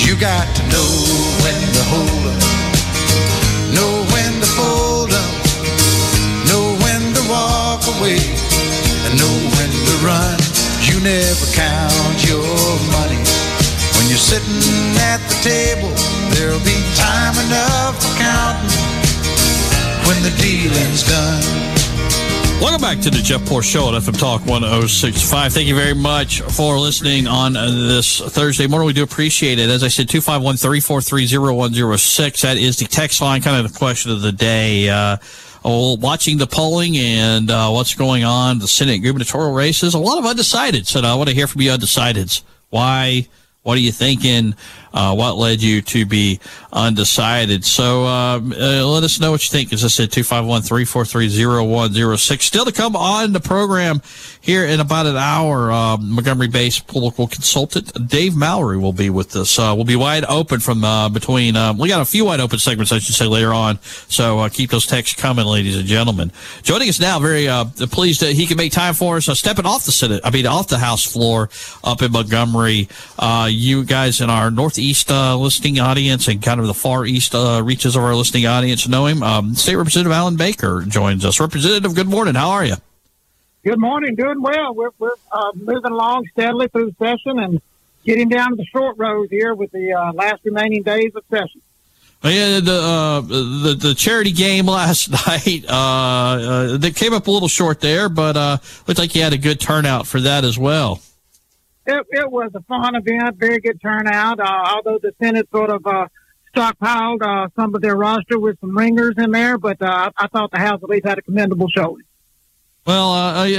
You got to know when to hold up, know when to fold up, know when to walk away, and know when to run. You never count your money. When you're sitting at the table, there'll be time enough for counting when the dealing's done. Welcome back to the Jeff Poor Show at FM Talk 1065. Thank you very much for listening on this Thursday morning. We do appreciate it. As I said, 251-343-0106. That is the text line, kind of the question of the day. Watching the polling and what's going on, the Senate gubernatorial races, a lot of undecideds. And I want to hear from you undecideds. Why? What are you thinking? What led you to be undecided? So let us know what you think. As I said, 251-343-0106. Still to come on the program here in about an hour, Montgomery-based political consultant Dave Mallory will be with us. We'll be wide open from between. We got a few wide open segments, I should say, later on. So keep those texts coming, ladies and gentlemen. Joining us now, very pleased that he can make time for us. Stepping off the House floor up in Montgomery. You guys in our Northeast listening audience and kind of the Far East reaches of our listening audience know him. State Representative Alan Baker joins us. Representative, good morning. How are you? Good morning. Doing well. We're moving along steadily through the session and getting down to the short road here with the last remaining days of session. Yeah, the charity game last night, they came up a little short there, but looked like you had a good turnout for that as well. It was a fun event, very good turnout, although the Senate sort of stockpiled some of their roster with some ringers in there, but I thought the House at least had a commendable showing. Well,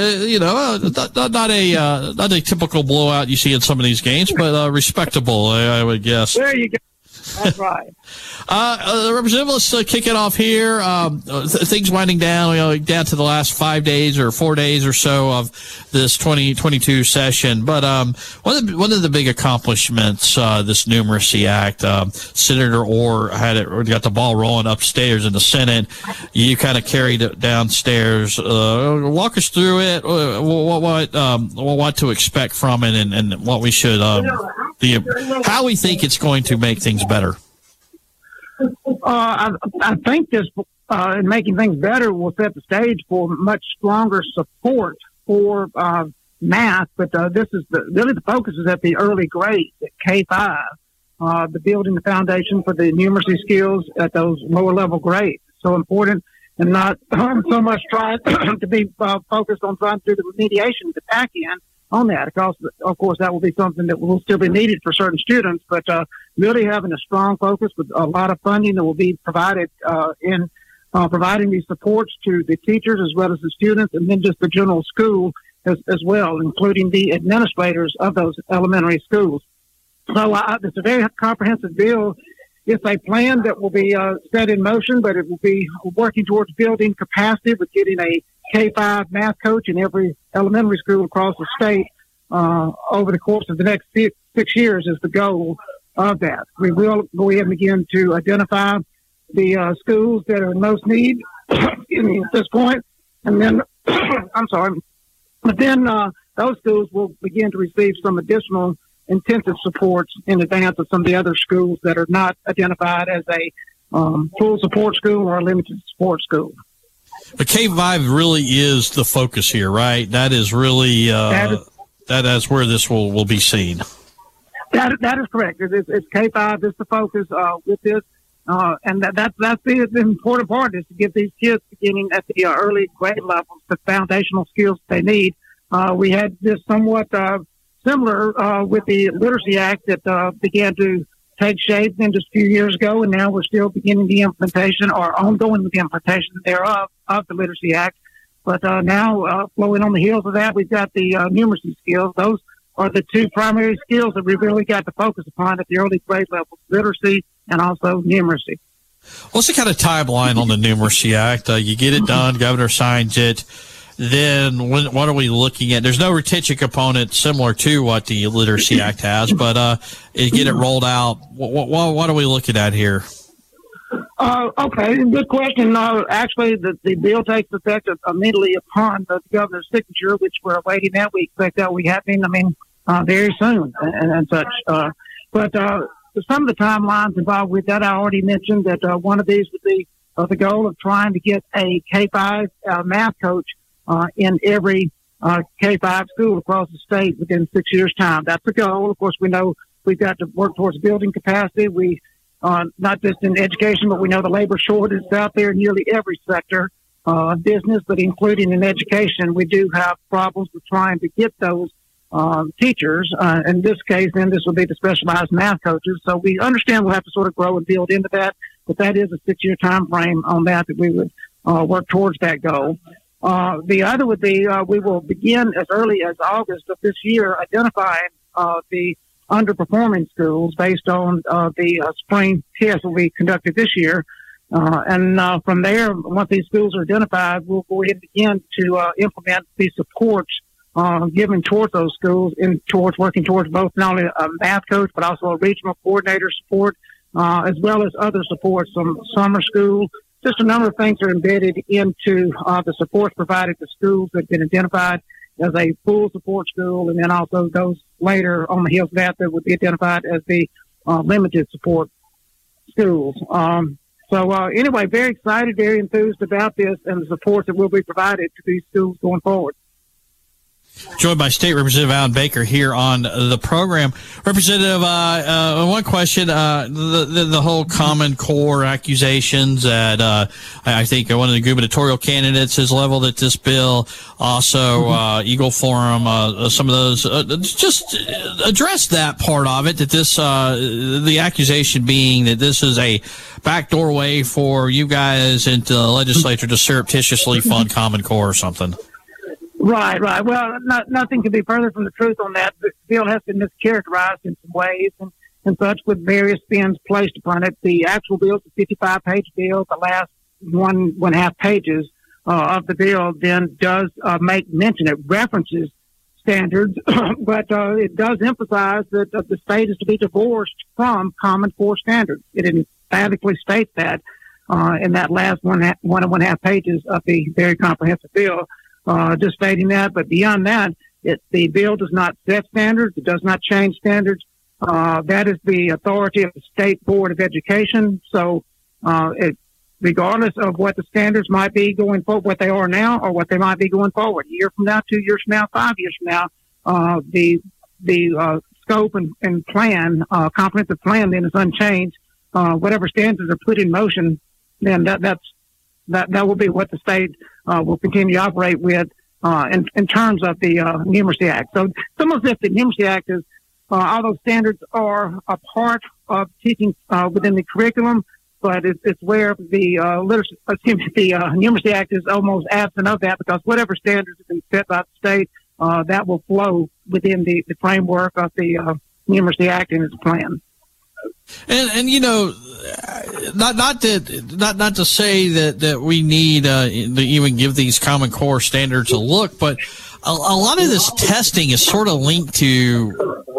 not a typical blowout you see in some of these games, but respectable, I would guess. There you go. That's right. Representative, let's kick it off here. Things winding down, down to the last 5 days or 4 days or so of this 2022 session. But one of the big accomplishments, this Numeracy Act, Senator Orr got the ball rolling upstairs in the Senate. You kind of carried it downstairs. Walk us through it. What to expect from it, and what we should how we think it's going to make things better. I think this in making things better will set the stage for much stronger support for math. But this is really the focus is at the early grades, at K-5, the building the foundation for the numeracy skills at those lower level grades. So important, and not so much trying to be focused on trying to do the remediation, the back end on that. Of course, that will be something that will still be needed for certain students, but really having a strong focus with a lot of funding that will be provided in providing these supports to the teachers as well as the students, and then just the general school as well, including the administrators of those elementary schools. So it's a very comprehensive bill. It's a plan that will be set in motion, but it will be working towards building capacity with getting a K-5 math coach in every elementary school across the state over the course of the next 6 years is the goal of that. We will go ahead and begin to identify the schools that are in most need at this point, and then those schools will begin to receive some additional intensive supports in advance of some of the other schools that are not identified as a full support school or a limited support school. The K-5 really is the focus here, right? That is really that is where this will be seen. That is correct. It's K-5 is the focus with this, and that's the important part is to give these kids beginning at the early grade levels the foundational skills they need. We had this somewhat similar with the Literacy Act that began to take shape then just a few years ago, and now we're still beginning the implementation or ongoing with the implementation thereof of the Literacy Act. But now, flowing on the heels of that, we've got the numeracy skills. Those are the two primary skills that we really got to focus upon at the early grade levels, literacy and also numeracy. What's the kind of timeline on the Numeracy Act? You get it done, governor signs it. Then what are we looking at? There's no retention component similar to what the Literacy Act has, but get it rolled out. What are we looking at here? Okay, good question. Actually, the bill takes effect immediately upon the governor's signature, which we're awaiting that. We expect that will be happening, very soon and such. But some of the timelines involved with that, I already mentioned that one of these would be the goal of trying to get a K-5 math coach in every K-5 school across the state within 6 years' time. That's the goal. Of course, we know we've got to work towards building capacity. We not just in education, but we know the labor shortage is out there in nearly every sector of business, but including in education. We do have problems with trying to get those teachers. In this case, then this will be the specialized math coaches. So we understand we'll have to sort of grow and build into that, but that is a 6 year time frame on that we would work towards that goal. The other would be we will begin as early as August of this year identifying the underperforming schools based on the spring test that we conducted this year. And from there, once these schools are identified, we'll go ahead and begin to implement the supports given towards those schools and towards working towards both not only a math coach, but also a regional coordinator support, as well as other supports, some summer school. Just a number of things are embedded into the supports provided to schools that have been identified as a full support school, and then also those later on the heels of that would be identified as the limited support schools. So anyway, very excited, very enthused about this and the support that will be provided to these schools going forward. Joined by State Representative Alan Baker here on the program. Representative, one question, the whole Common Core accusations that I think one of the gubernatorial candidates has leveled at this bill, also Eagle Forum, some of those, just address that part of it, that this, the accusation being that this is a backdoor way for you guys into the legislature to surreptitiously fund Common Core or something. Right. Well, nothing could be further from the truth on that. The bill has been mischaracterized in some ways and such with various spins placed upon it. The actual bill is a 55-page bill. The last one and a half pages of the bill then does make mention. It references standards, but it does emphasize that the state is to be divorced from Common Core standards. It emphatically states that in that last one and one half pages of the very comprehensive bill. Just stating that, but beyond that, the bill does not set standards. It does not change standards. That is the authority of the State Board of Education. So, regardless of what the standards might be going forward, what they are now or what they might be going forward, a year from now, 2 years from now, 5 years from now, the scope and plan, comprehensive plan then is unchanged. Whatever standards are put in motion, then that will be what the state will continue to operate with in terms of the Numeracy Act. So it's almost as if the Numeracy Act is, all those standards are a part of teaching within the curriculum, but it's where the Numeracy Act is almost absent of that, because whatever standards have been set by the state, that will flow within the framework of the Numeracy Act and its plan. And you know, not to say that we need to even give these Common Core standards a look, but a lot of this testing is sort of linked to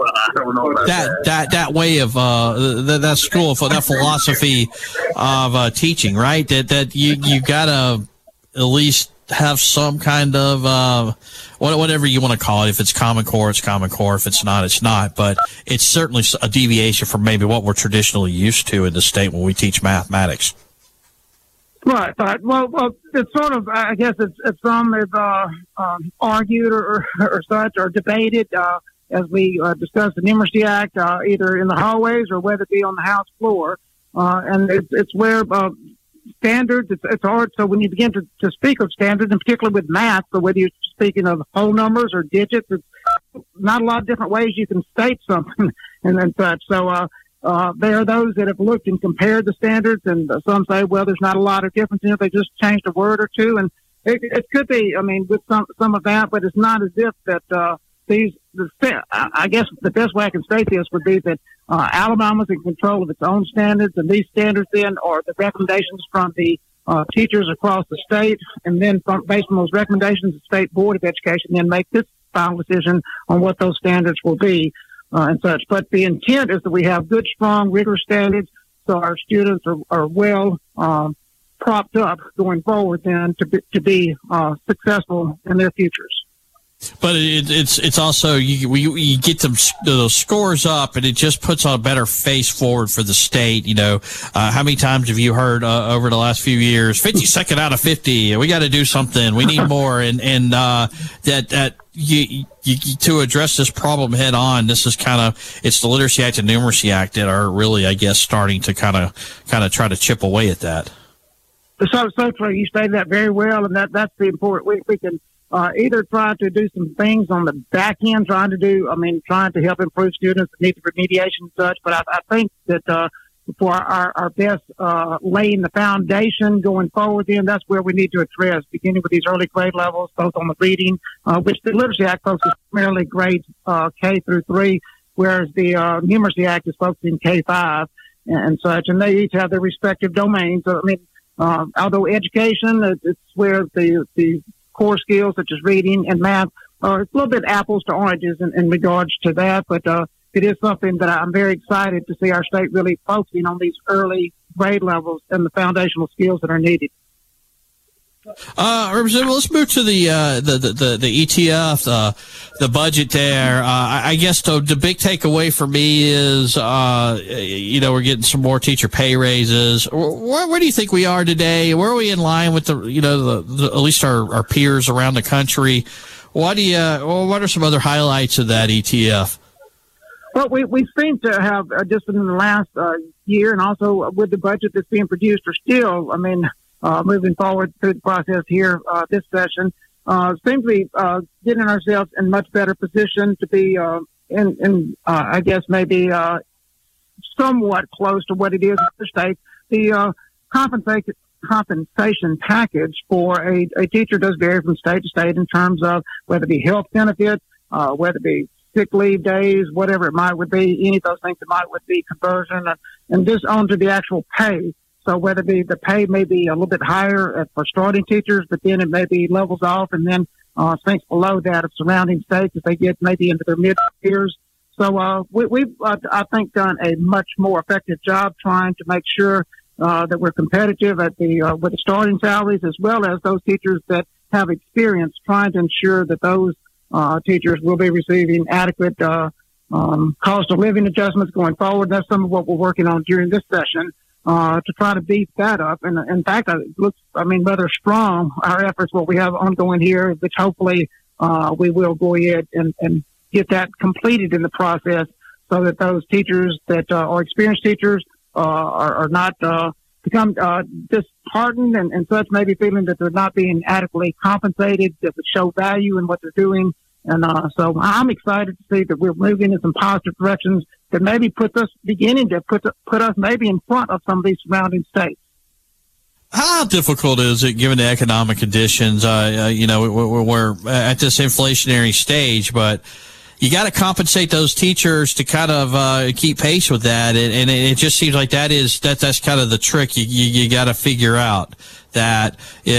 that way of that school of that philosophy of teaching, right? That you gotta at least have some kind of whatever you want to call it. If it's Common Core, it's Common Core. If it's not, it's not. But it's certainly a deviation from maybe what we're traditionally used to in the state when we teach mathematics. Right. Well, it's sort of, I guess it's some have argued or such or debated as we discussed the Numeracy Act, either in the hallways or whether it be on the House floor. And it's where standards, it's hard. So when you begin to speak of standards, and particularly with math, so whether you're speaking of whole numbers or digits, it's not a lot of different ways you can state something and then such. So there are those that have looked and compared the standards, and some say, well, there's not a lot of difference in it. They just changed a word or two, and it could be, I mean, with some of that, but it's not as if that I guess the best way I can state this would be that Alabama's in control of its own standards, and these standards then are the recommendations from the teachers across the state, and then based on those recommendations, the State Board of Education then make this final decision on what those standards will be and such. But the intent is that we have good, strong, rigorous standards so our students are well propped up going forward then to be successful in their futures. But it's also you get those scores up, and it just puts on a better face forward for the state. How many times have you heard over the last few years, 52nd out of 50? We got to do something. We need more, and that you to address this problem head on. This is it's the Literacy Act and Numeracy Act that are really, I guess, starting to kind of try to chip away at that. So true. You stated that very well, and that's the important. We can either try to do some things on the back end, trying to help improve students that need the remediation and such. But I think that for our best laying the foundation going forward, then that's where we need to address, beginning with these early grade levels, both on the reading, which the Literacy Act focuses primarily grades K through 3, whereas the Numeracy Act is focusing K-5 and such, and they each have their respective domains. So, although education, it's where the core skills such as reading and math are it's a little bit apples to oranges in regards to that, but it is something that I'm very excited to see our state really focusing on these early grade levels and the foundational skills that are needed. Representative, let's move to the ETF, the budget there. I guess the big takeaway for me is, we're getting some more teacher pay raises. Where do you think we are today? Where are we in line with at least our peers around the country? What are some other highlights of that ETF? Well, we seem to have just in the last year, and also with the budget that's being produced, are still, moving forward through the process here this session, seem to be getting ourselves in much better position to be I guess maybe somewhat close to what it is in the state. The compensation package for a teacher does vary from state to state in terms of whether it be health benefits, whether it be sick leave days, whatever it would be, any of those things that would be conversion, and this on to the actual pay. So whether the pay may be a little bit higher for starting teachers, but then it may be levels off and then sinks below that of surrounding states if they get maybe into their mid-years. So we've, I think, done a much more effective job trying to make sure that we're competitive at with the starting salaries, as well as those teachers that have experience, trying to ensure that those teachers will be receiving adequate cost of living adjustments going forward. That's some of what we're working on during this session. To try to beef that up. And in fact, it looks, rather strong, our efforts, what we have ongoing here, which hopefully we will go ahead and get that completed in the process so that those teachers that are experienced teachers are not become disheartened and such, maybe feeling that they're not being adequately compensated, that would show value in what they're doing. And so I'm excited to see that we're moving in some positive directions that maybe beginning to put us maybe in front of some of these surrounding states. How difficult is it, given the economic conditions? We're at this inflationary stage, but you got to compensate those teachers to kind of keep pace with that, and it just seems like that's kind of the trick you got to figure out. That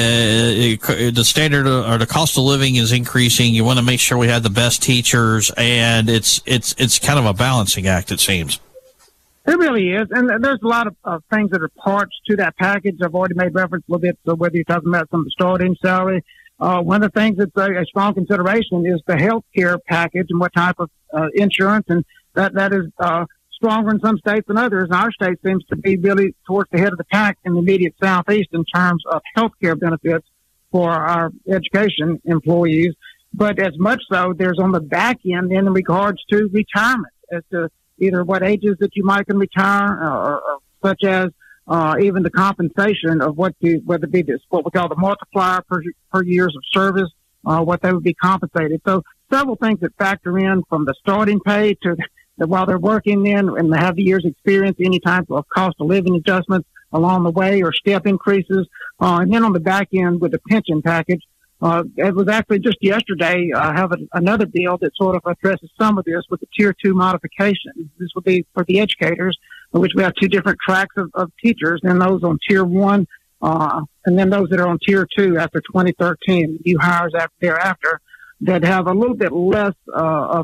the standard or the cost of living is increasing. You want to make sure we have the best teachers, and it's kind of a balancing act, it seems. It really is, and there's a lot of things that are parts to that package. I've already made reference a little bit, so whether you're talking about some of the starting salary, one of the things that's a strong consideration is the health care package and what type of insurance, and that is stronger in some states than others. And our state seems to be really towards the head of the pack in the immediate southeast in terms of health care benefits for our education employees. But as much so, there's on the back end in regards to retirement, as to either what ages that you might can retire, or such as even the compensation of whether it be this, what we call the multiplier per years of service, what they would be compensated. So several things that factor in from the starting pay to that while they're working in and they have the years experience, any type of cost of living adjustments along the way or step increases. And then on the back end with the pension package, it was actually just yesterday, I have another bill that sort of addresses some of this with the Tier 2 modification. This will be for the educators, in which we have two different tracks of teachers, and those on Tier 1, and then those that are on Tier 2 after 2013, new hires thereafter, that have a little bit less of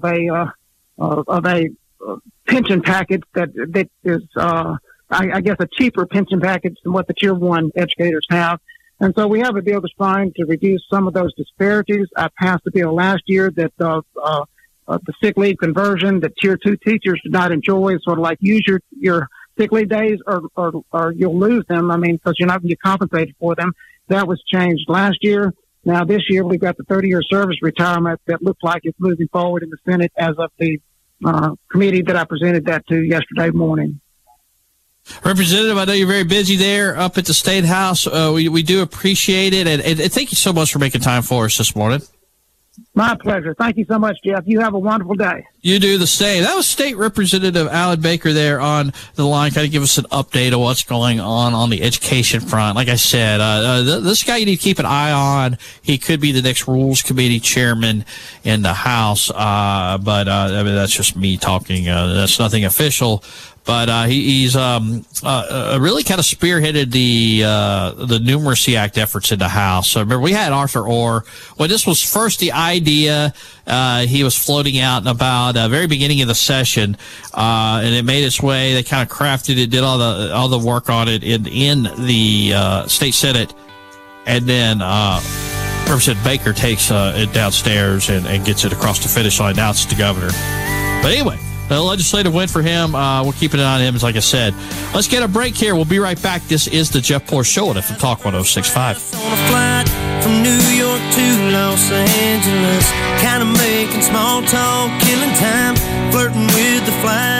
a pension package that is, I guess, a cheaper pension package than what the Tier 1 educators have. And so we have a bill that's trying to reduce some of those disparities. I passed a bill last year that the sick leave conversion that Tier 2 teachers did not enjoy, sort of like use your sick leave days or you'll lose them. I mean, because you're not going to get compensated for them. That was changed last year. Now this year we've got the 30-year service retirement that looks like it's moving forward in the Senate as of the committee that I presented that to yesterday morning. Representative, I know you're very busy there up at the State House. We do appreciate it, and thank you so much for making time for us this morning. My pleasure. Thank you so much, Jeff. You have a wonderful day. You do the same. That was State Representative Alan Baker there on the line, kind of give us an update of what's going on the education front. Like I said, this guy you need to keep an eye on. He could be the next Rules Committee chairman in the House, but I mean, that's just me talking. That's nothing official. But he's really kind of spearheaded the Numeracy Act efforts in the House. So remember, we had Arthur Orr. When this was first the idea, he was floating out and about very beginning of the session, and it made its way. They kind of crafted it, did all the work on it in the State Senate, and then Representative Baker takes it downstairs and gets it across the finish line. Now it's the governor. But anyway, the legislative win for him. We'll keep an eye on him, as like I said. Let's get a break here. We'll be right back. This is the Jeff Poor Show on FM Talk 106.5. On a flight from New York to Los Angeles, kind of making small talk, killing time, flirting with the flag.